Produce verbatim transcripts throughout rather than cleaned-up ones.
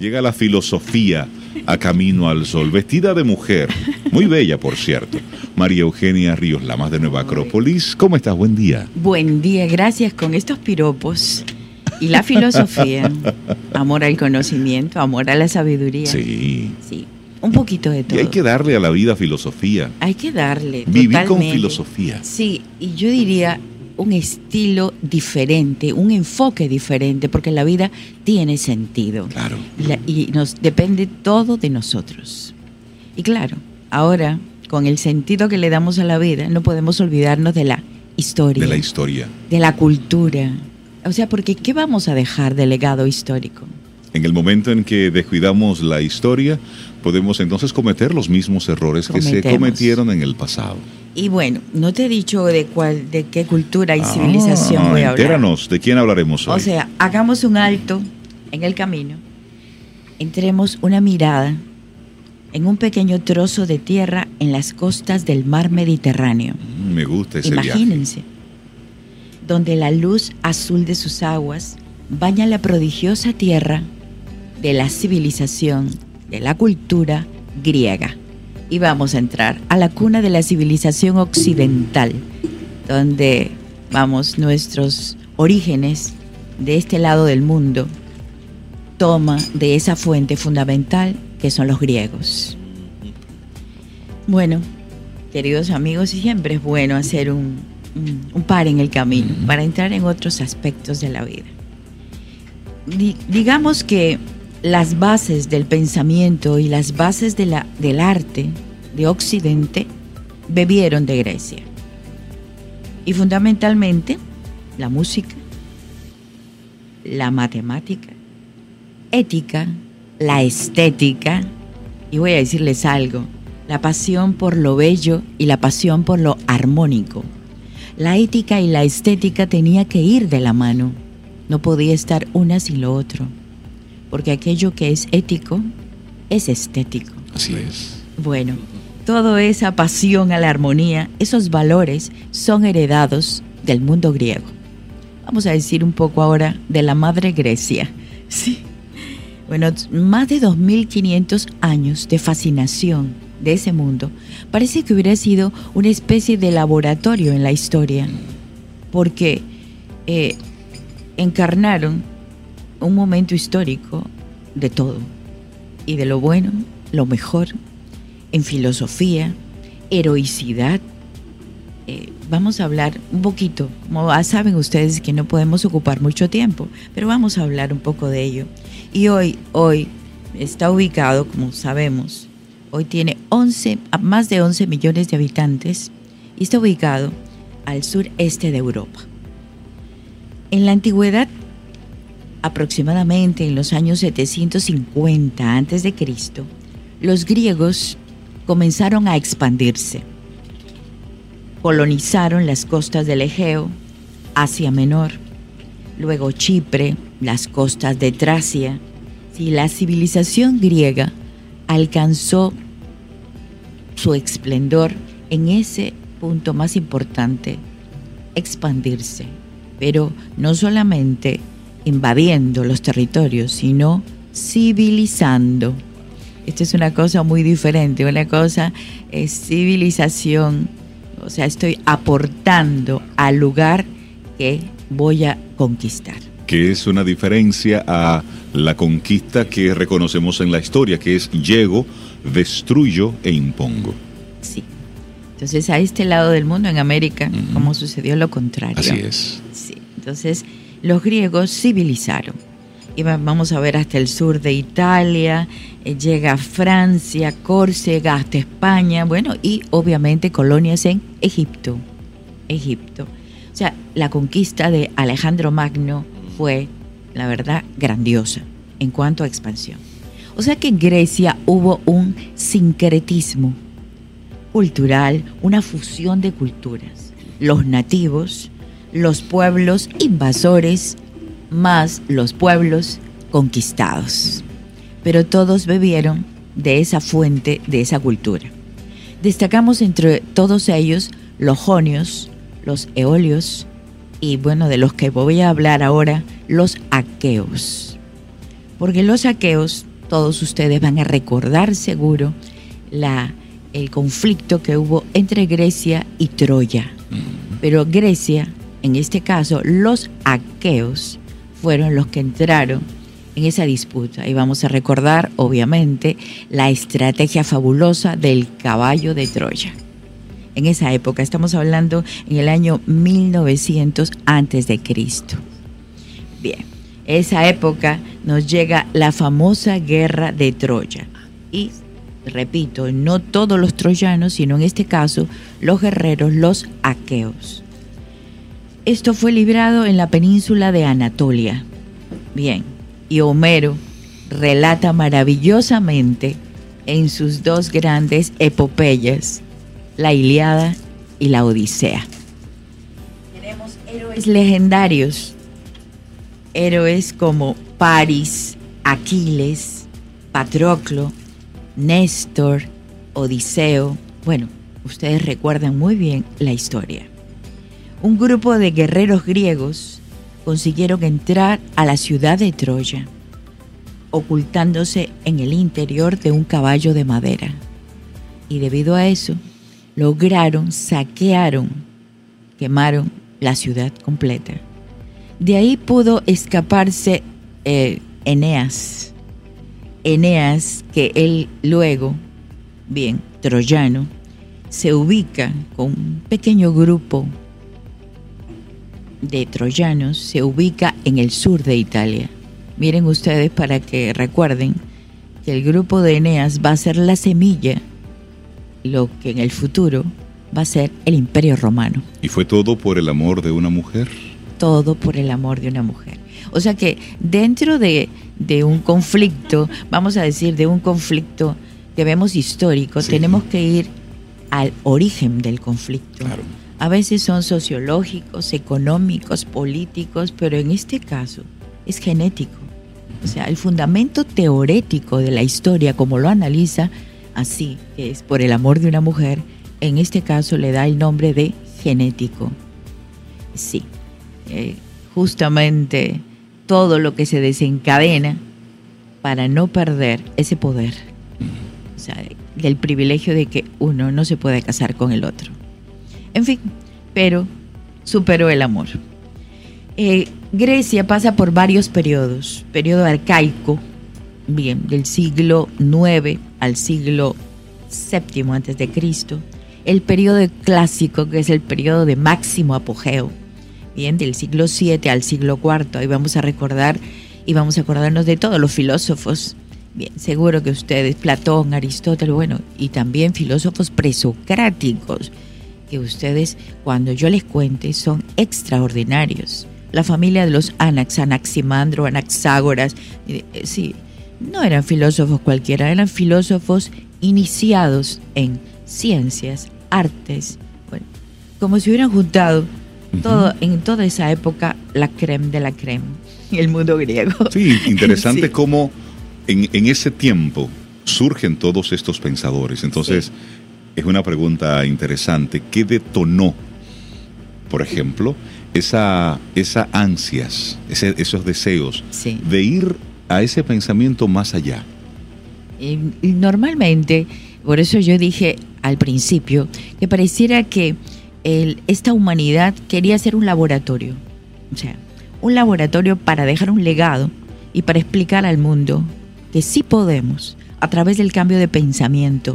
Llega la filosofía a Camino al Sol, vestida de mujer, muy bella por cierto. María Eugenia Ríos Lamas de Nueva Acrópolis, ¿cómo estás? Buen día. Buen día, gracias con estos piropos y la filosofía, amor al conocimiento, amor a la sabiduría. Sí. Sí, un poquito de todo. Y hay que darle a la vida filosofía. Hay que darle. Vivir totalmente. con filosofía. Sí, y yo diría un estilo diferente, un enfoque diferente, porque la vida tiene sentido. Claro. Y, la, y nos depende todo de nosotros. Y claro, ahora, con el sentido que le damos a la vida, no podemos olvidarnos de la historia. De la historia. De la cultura. O sea, porque ¿qué vamos a dejar de legado histórico? En el momento en que descuidamos la historia, podemos entonces cometer los mismos errores Cometemos. que se cometieron en el pasado. Y bueno, no te he dicho de cuál, de qué cultura y Ah, civilización voy a hablar. Entéranos, ¿de quién hablaremos hoy? O sea, hagamos un alto en el camino, entremos una mirada en un pequeño trozo de tierra en las costas del mar Mediterráneo. Mm, me gusta ese Imagínense, viaje. donde la luz azul de sus aguas baña la prodigiosa tierra de la civilización, de la cultura griega. Y vamos a entrar a la cuna de la civilización occidental, donde, vamos, nuestros orígenes de este lado del mundo toma de esa fuente fundamental que son los griegos. Bueno, queridos amigos, siempre es bueno hacer un, un, un par en el camino para entrar en otros aspectos de la vida. Di, digamos que las bases del pensamiento y las bases de la, del arte de Occidente bebieron de Grecia. Y fundamentalmente la música, la matemática, ética, la estética, y voy a decirles algo, la pasión por lo bello y la pasión por lo armónico. La ética y la estética tenía que ir de la mano, no podía estar una sin lo otro. Porque aquello que es ético es estético. Así es. Bueno, toda esa pasión a la armonía, esos valores son heredados del mundo griego. Vamos a decir un poco ahora de la madre Grecia. Sí. Bueno, más de dos mil quinientos años de fascinación de ese mundo. Parece que hubiera sido una especie de laboratorio en la historia. Porque eh, encarnaron un momento histórico de todo, y de lo bueno, lo mejor, en filosofía, heroicidad. Eh, vamos a hablar un poquito, como saben ustedes que no podemos ocupar mucho tiempo, pero vamos a hablar un poco de ello. Y hoy, hoy está ubicado, como sabemos, hoy tiene once, más de once millones de habitantes y está ubicado al sureste de Europa. En la antigüedad, aproximadamente en los años setecientos cincuenta antes de Cristo, los griegos comenzaron a expandirse. Colonizaron las costas del Egeo, Asia Menor, luego Chipre, las costas de Tracia. Sí, la civilización griega alcanzó su esplendor en ese punto más importante, expandirse, pero no solamente invadiendo los territorios, sino civilizando. Esto es una cosa muy diferente. Una cosa es civilización, o sea, estoy aportando al lugar que voy a conquistar. Que es una diferencia a la conquista que reconocemos en la historia, que es llego, destruyo e impongo. Sí. Entonces, a este lado del mundo, en América, uh-huh. como sucedió lo contrario. Así es. Sí. Entonces, los griegos civilizaron. Y vamos a ver hasta el sur de Italia, eh, llega a Francia, Córcega, hasta España, bueno, y obviamente colonias en Egipto. Egipto. O sea, la conquista de Alejandro Magno fue, la verdad, grandiosa en cuanto a expansión. O sea que en Grecia hubo un sincretismo cultural, una fusión de culturas. Los nativos, los pueblos invasores, más los pueblos conquistados. Pero todos bebieron de esa fuente, de esa cultura. Destacamos entre todos ellos los jonios, los eolios y, bueno, de los que voy a hablar ahora, los aqueos. Porque los aqueos todos ustedes van a recordar seguro la, el conflicto que hubo entre Grecia y Troya. Pero Grecia, en este caso, los aqueos fueron los que entraron en esa disputa. Y vamos a recordar, obviamente, la estrategia fabulosa del caballo de Troya. En esa época, estamos hablando en el año mil novecientos antes de Cristo. Bien, esa época nos llega la famosa guerra de Troya. Y, repito, no todos los troyanos, sino en este caso, los guerreros, los aqueos. Esto fue librado en la península de Anatolia. Bien, y Homero relata maravillosamente en sus dos grandes epopeyas, la Ilíada y la Odisea. Tenemos héroes legendarios, héroes como Paris, Aquiles, Patroclo, Néstor, Odiseo. Bueno, ustedes recuerdan muy bien la historia. Un grupo de guerreros griegos consiguieron entrar a la ciudad de Troya, ocultándose en el interior de un caballo de madera. Y debido a eso, lograron, saquearon, quemaron la ciudad completa. De ahí pudo escaparse eh, Eneas. Eneas, que él luego, bien, troyano, se ubica con un pequeño grupo de troyanos, se ubica en el sur de Italia. Miren ustedes para que recuerden que el grupo de Eneas va a ser la semilla, lo que en el futuro va a ser el Imperio Romano. ¿Y fue todo por el amor de una mujer? Todo por el amor de una mujer. O sea que dentro de, de un conflicto, vamos a decir, de un conflicto que vemos histórico, sí, tenemos que ir al origen del conflicto. Claro. A veces son sociológicos, económicos, políticos, pero en este caso es genético. O sea, el fundamento teórico de la historia, como lo analiza así, que es por el amor de una mujer, en este caso le da el nombre de genético. Sí, eh, justamente todo lo que se desencadena para no perder ese poder, o sea, del privilegio de que uno no se puede casar con el otro. En fin, pero superó el amor. Eh, Grecia pasa por varios periodos. Periodo arcaico, bien, del siglo nueve al siglo séptimo antes de Cristo. El periodo clásico, que es el periodo de máximo apogeo, bien, del siglo siete al siglo cuarto. Ahí vamos a recordar y vamos a acordarnos de todos los filósofos. Bien, seguro que ustedes, Platón, Aristóteles, bueno, y también filósofos presocráticos, que ustedes, cuando yo les cuente, son extraordinarios. La familia de los Anax, Anaximandro, Anaxágoras, eh, sí, no eran filósofos cualquiera, eran filósofos iniciados en ciencias, artes, bueno, como si hubieran juntado todo, uh-huh. en toda esa época, la creme de la creme, el mundo griego. Sí, interesante sí. Cómo en, en ese tiempo surgen todos estos pensadores. Entonces, sí. Es una pregunta interesante. ¿Qué detonó, por ejemplo, esa, esa ansias, ese, esos deseos sí. de ir a ese pensamiento más allá? Y, y normalmente, por eso yo dije al principio, que pareciera que el, esta humanidad quería ser un laboratorio. O sea, un laboratorio para dejar un legado y para explicar al mundo que sí podemos, a través del cambio de pensamiento.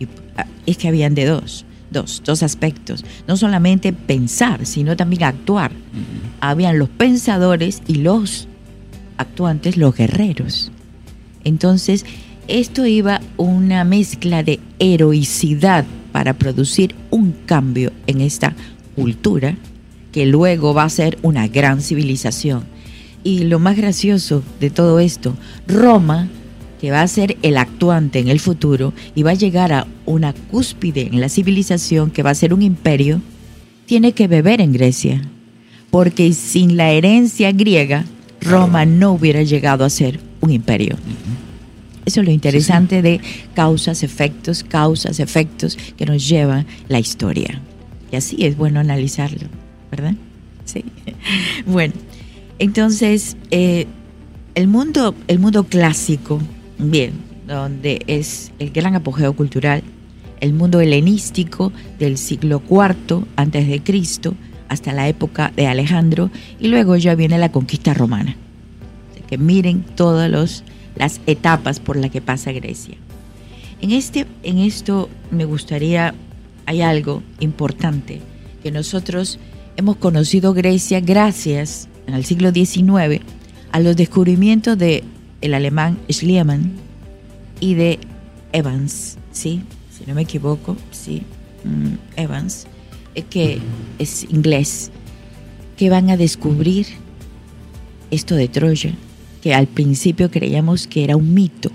Es que habían de dos, dos, dos aspectos. No solamente pensar, sino también actuar. Uh-huh. Habían los pensadores y los actuantes, los guerreros. Entonces, esto iba una mezcla de heroicidad para producir un cambio en esta cultura que luego va a ser una gran civilización. Y lo más gracioso de todo esto, Roma, que va a ser el actuante en el futuro y va a llegar a una cúspide en la civilización que va a ser un imperio, tiene que beber en Grecia, porque sin la herencia griega, Roma no hubiera llegado a ser un imperio. Eso es lo interesante sí, sí. de causas, efectos, causas, efectos que nos lleva la historia. Y así es bueno analizarlo, ¿verdad? Sí. Bueno, entonces, eh, el mundo, el mundo clásico bien, donde es el gran apogeo cultural, el mundo helenístico del siglo cuarto antes de Cristo hasta la época de Alejandro, y luego ya viene la conquista romana. Así que miren todas los, las etapas por las que pasa Grecia. En, este, en esto me gustaría, hay algo importante, que nosotros hemos conocido Grecia gracias, en el siglo diecinueve, a los descubrimientos de el alemán Schliemann y de Evans, ¿sí? Si no me equivoco, sí, mm, Evans, eh, que es inglés, que van a descubrir esto de Troya, que al principio creíamos que era un mito.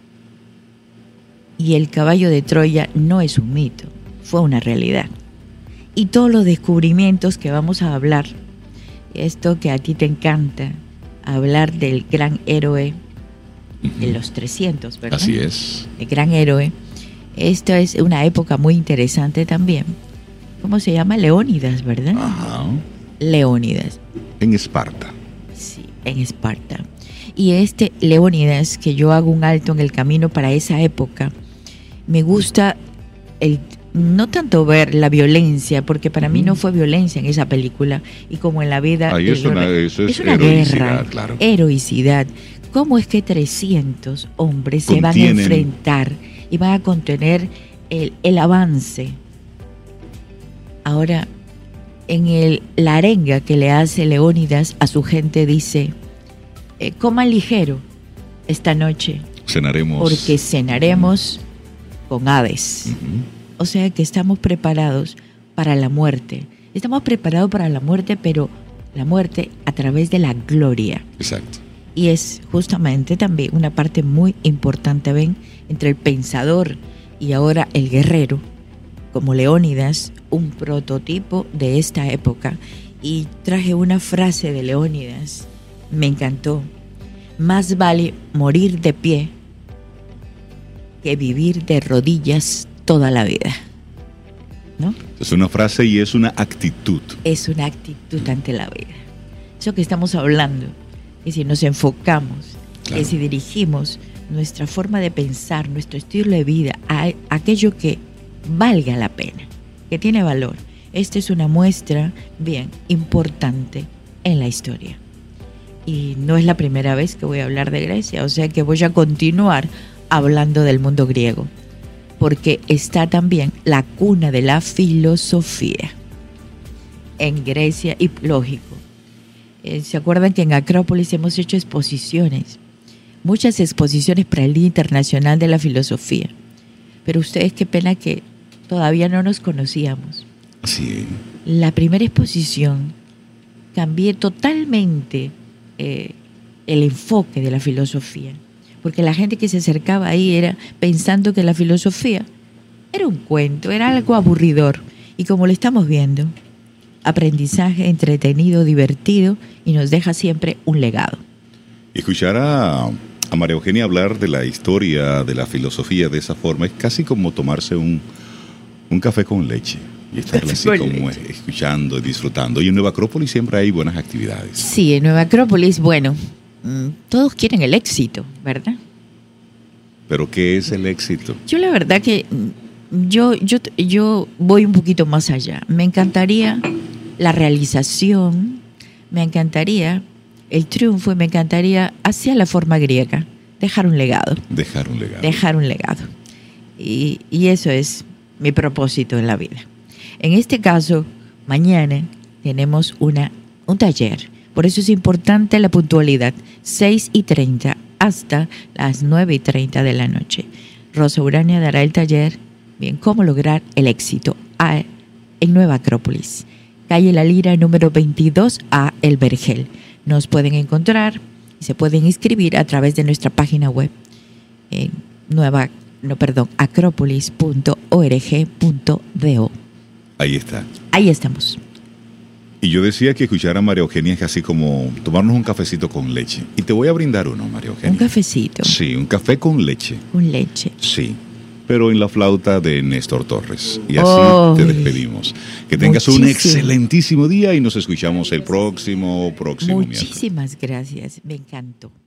Y el caballo de Troya no es un mito, fue una realidad. Y todos los descubrimientos que vamos a hablar, esto que a ti te encanta, hablar del gran héroe de los trescientos, ¿verdad? Así es. El gran héroe. Esto es una época muy interesante también. ¿Cómo se llama? Leónidas, ¿verdad? Ajá. Leónidas. En Esparta. Sí, en Esparta. Y este Leónidas, que yo hago un alto en el camino para esa época, me gusta el, no tanto ver la violencia, porque para mí no fue violencia en esa película, y como en la vida... Ahí es una, eso es, es una heroicidad, guerra, claro. Heroicidad. ¿Cómo es que trescientos hombres Contienen. se van a enfrentar y van a contener el, el avance? Ahora, en el, la arenga que le hace Leónidas a su gente dice, eh, coman ligero esta noche, cenaremos, porque cenaremos con Hades. Uh-huh. O sea que estamos preparados para la muerte. Estamos preparados para la muerte, pero la muerte a través de la gloria. Exacto. Y es justamente también una parte muy importante, ven, entre el pensador y ahora el guerrero, como Leónidas, un prototipo de esta época. Y traje una frase de Leónidas, me encantó. Más vale morir de pie que vivir de rodillas toda la vida. ¿No? Es una frase y es una actitud. Es una actitud ante la vida. Eso que estamos hablando, que si nos enfocamos, claro, que si dirigimos nuestra forma de pensar, nuestro estilo de vida a aquello que valga la pena, que tiene valor. Esta es una muestra bien importante en la historia. Y no es la primera vez que voy a hablar de Grecia, o sea que voy a continuar hablando del mundo griego, porque está también la cuna de la filosofía en Grecia. Y lógico, eh, ¿se acuerdan que en Acrópolis hemos hecho exposiciones? Muchas exposiciones para el Día Internacional de la Filosofía. Pero ustedes, qué pena que todavía no nos conocíamos. Sí. La primera exposición cambié totalmente eh, el enfoque de la filosofía, porque la gente que se acercaba ahí era pensando que la filosofía era un cuento, era algo aburridor. Y como lo estamos viendo, aprendizaje entretenido, divertido, y nos deja siempre un legado. Escuchar a, a María Eugenia hablar de la historia de la filosofía de esa forma es casi como tomarse un, un café con leche y estar así como leche, escuchando y disfrutando. Y en Nueva Acrópolis siempre hay buenas actividades. Sí, en Nueva Acrópolis, bueno, todos quieren el éxito, ¿verdad? ¿Pero qué es el éxito? Yo la verdad que yo, yo, yo voy un poquito más allá. Me encantaría la realización, me encantaría el triunfo y me encantaría hacia la forma griega, dejar un legado. Dejar un legado. Dejar un legado. Y, y eso es mi propósito en la vida. En este caso, mañana tenemos una, un taller. Por eso es importante la puntualidad, seis y treinta hasta las nueve y treinta de la noche. Rosa Urania dará el taller, bien, cómo lograr el éxito a, en Nueva Acrópolis. Calle La Lira, número veintidós A, El Vergel. Nos pueden encontrar y se pueden inscribir a través de nuestra página web en nueva, no, perdón, acrópolis punto org punto do. Ahí está. Ahí estamos. Y yo decía que escuchar a María Eugenia es casi como tomarnos un cafecito con leche. Y te voy a brindar uno, María Eugenia. ¿Un cafecito? Sí, un café con leche. Con leche. Sí, pero en la flauta de Néstor Torres. Y así Oh, te despedimos. Que tengas muchísimo. un excelentísimo día y nos escuchamos el próximo, próximo miércoles. Muchísimas gracias. Me encantó.